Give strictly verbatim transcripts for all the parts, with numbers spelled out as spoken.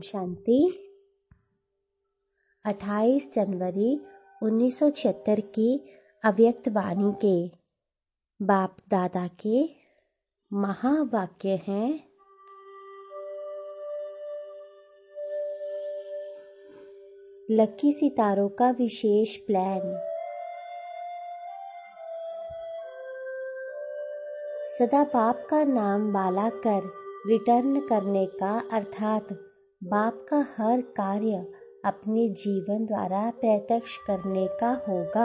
शांति। अट्ठाईस जनवरी उन्नीस सौ छिहत्तर की अव्यक्त वाणी के बाप दादा के महावाक्य हैं। लकी सितारों का विशेष प्लान। सदा बाप का नाम बाला कर रिटर्न करने का अर्थात बाप का हर कार्य अपने जीवन द्वारा प्रत्यक्ष करने का होगा।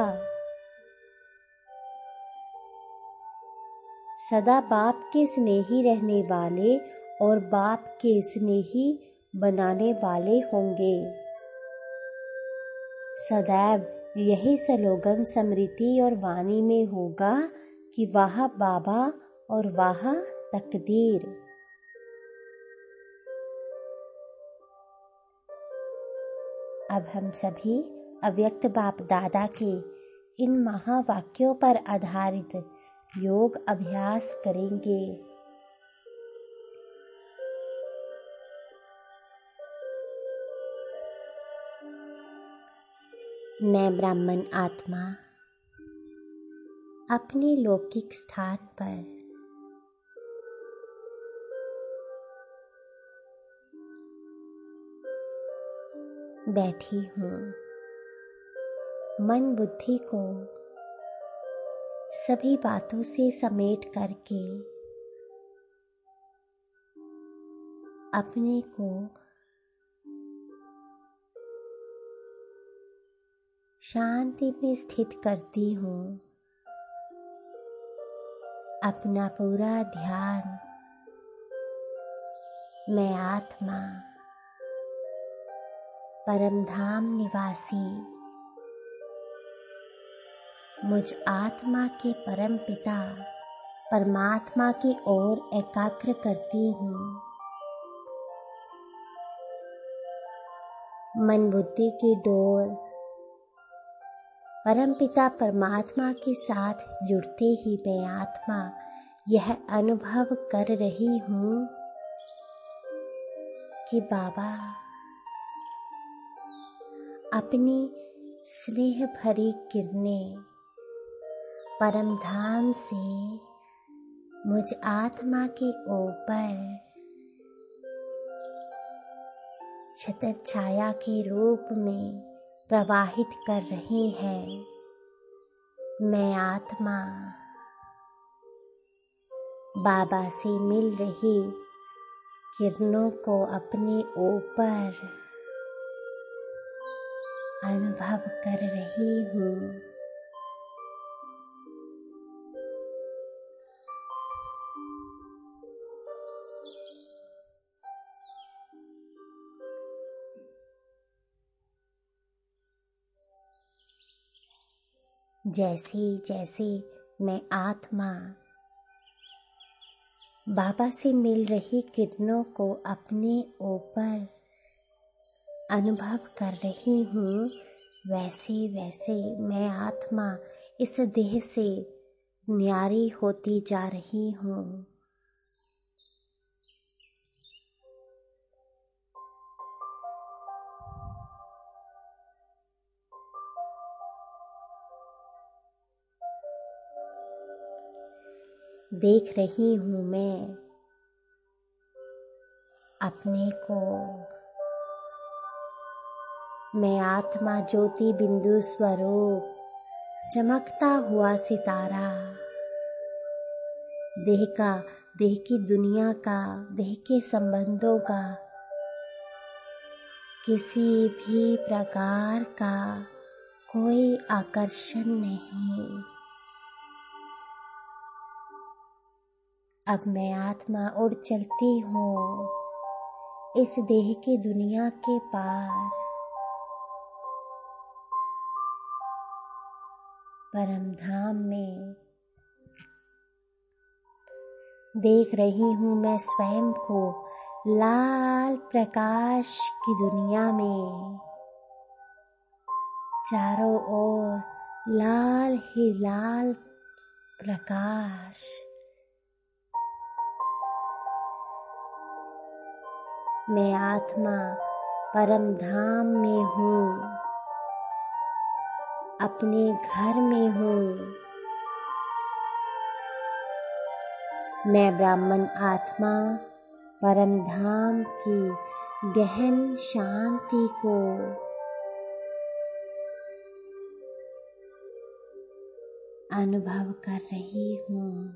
सदा बाप के स्नेही रहने वाले और बाप के स्नेही बनाने वाले होंगे। सदैव यही स्लोगन स्मृति और वाणी में होगा कि वाह बाबा और वाह तकदीर। अब हम सभी अव्यक्त बाप दादा के इन महावाक्यों पर आधारित योग अभ्यास करेंगे। मैं ब्राह्मण आत्मा अपने लौकिक स्थान पर बैठी हूँ। मन बुद्धि को सभी बातों से समेट करके अपने को शांति में स्थित करती हूँ। अपना पूरा ध्यान मैं आत्मा परमधाम निवासी मुझ आत्मा के परम पिता परमात्मा की ओर एकाग्र करती हूँ। मन बुद्धि की डोर परम पिता परमात्मा के साथ जुड़ते ही मैं आत्मा यह अनुभव कर रही हूँ कि बाबा अपनी स्नेह भरी किरणें परमधाम से मुझ आत्मा के ऊपर छत्र छाया के रूप में प्रवाहित कर रहे हैं। मैं आत्मा बाबा से मिल रही किरणों को अपने ऊपर अनुभव कर रही हूँ। जैसे जैसे मैं आत्मा बाबा से मिल रही किरणों को अपने ऊपर अनुभव कर रही हूँ, वैसे वैसे मैं आत्मा इस देह से न्यारी होती जा रही हूँ। देख रही हूँ मैं अपने को। मैं आत्मा ज्योति बिंदु स्वरूप चमकता हुआ सितारा, देह का देह की दुनिया का देह के संबंधों का किसी भी प्रकार का कोई आकर्षण नहीं। अब मैं आत्मा उड़ चलती हूँ इस देह की दुनिया के पार परमधाम में। देख रही हूँ मैं स्वयं को लाल प्रकाश की दुनिया में, चारों ओर लाल ही लाल प्रकाश। मैं आत्मा परम धाम में हूँ, अपने घर में हूँ। मैं ब्राह्मण आत्मा परम धाम की गहन शांति को अनुभव कर रही हूँ।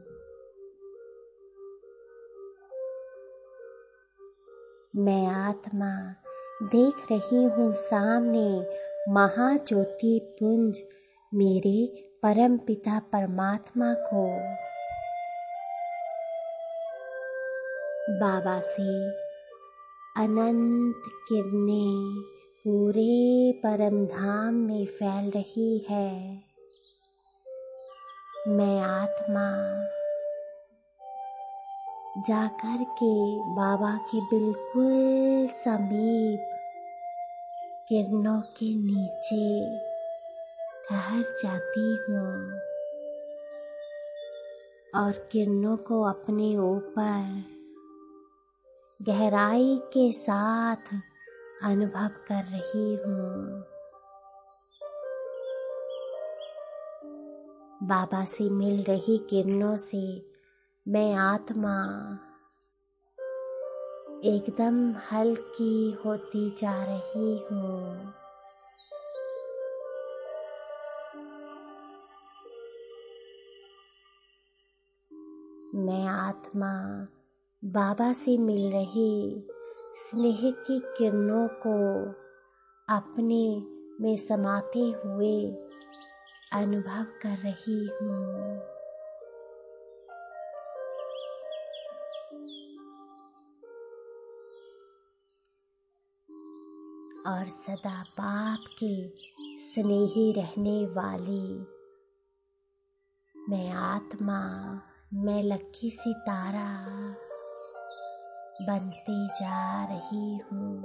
मैं आत्मा देख रही हूँ सामने महाज्योति पुंज मेरे परम पिता परमात्मा को। बाबा से अनंत किरणें पूरे परम धाम में फैल रही है। मैं आत्मा जाकर के बाबा के बिल्कुल समीप किरणों के नीचे ठहर जाती हूँ और किरणों को अपने ऊपर गहराई के साथ अनुभव कर रही हूँ। बाबा से मिल रही किरणों से मैं आत्मा एकदम हल्की होती जा रही हूँ। मैं आत्मा बाबा से मिल रही स्नेह की किरणों को अपने में समाते हुए अनुभव कर रही हूँ। और सदा बाप की स्नेही रहने वाली मैं आत्मा, मैं लकी सितारा बनती जा रही हूँ।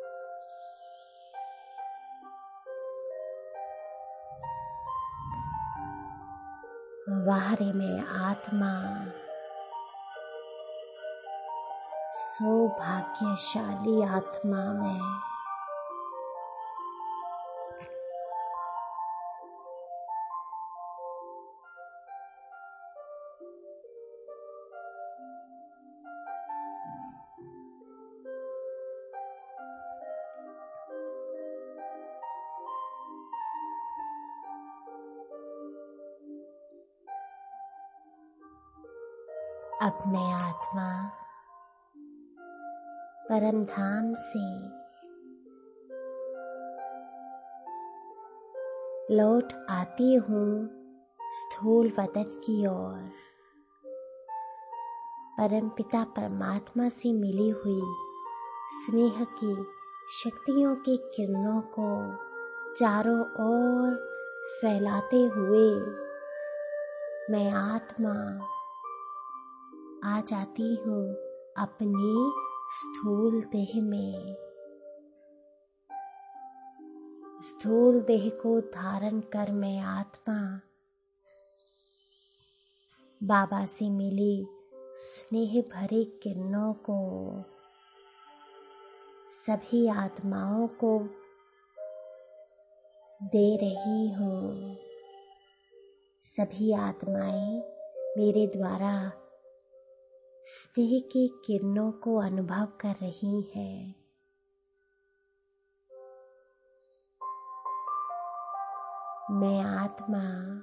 वाह रे मैं आत्मा सौभाग्यशाली आत्मा में अब मैं आत्मा परम धाम से लौट आती हूँ स्थूल वतन की ओर। परम पिता परमात्मा से मिली हुई स्नेह की शक्तियों की किरणों को चारों ओर फैलाते हुए मैं आत्मा आ जाती हूँ अपनी स्थूल देह में। स्थूल देह को धारण कर मैं आत्मा बाबा से मिली स्नेह भरी किरणों को सभी आत्माओं को दे रही हूँ। सभी आत्माएं मेरे द्वारा स्नेह की किरणों को अनुभव कर रही हैं। मैं आत्मा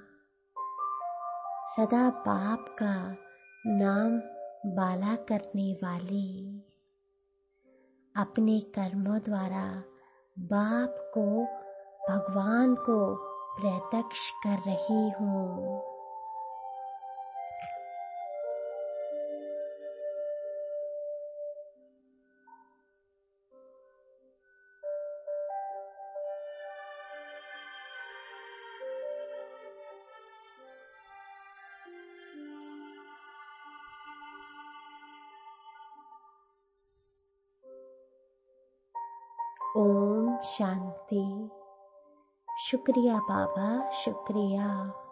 सदा बाप का नाम बाला करने वाली अपने कर्मों द्वारा बाप को, भगवान को प्रत्यक्ष कर रही हूँ। ओम शांति। शुक्रिया बाबा, शुक्रिया।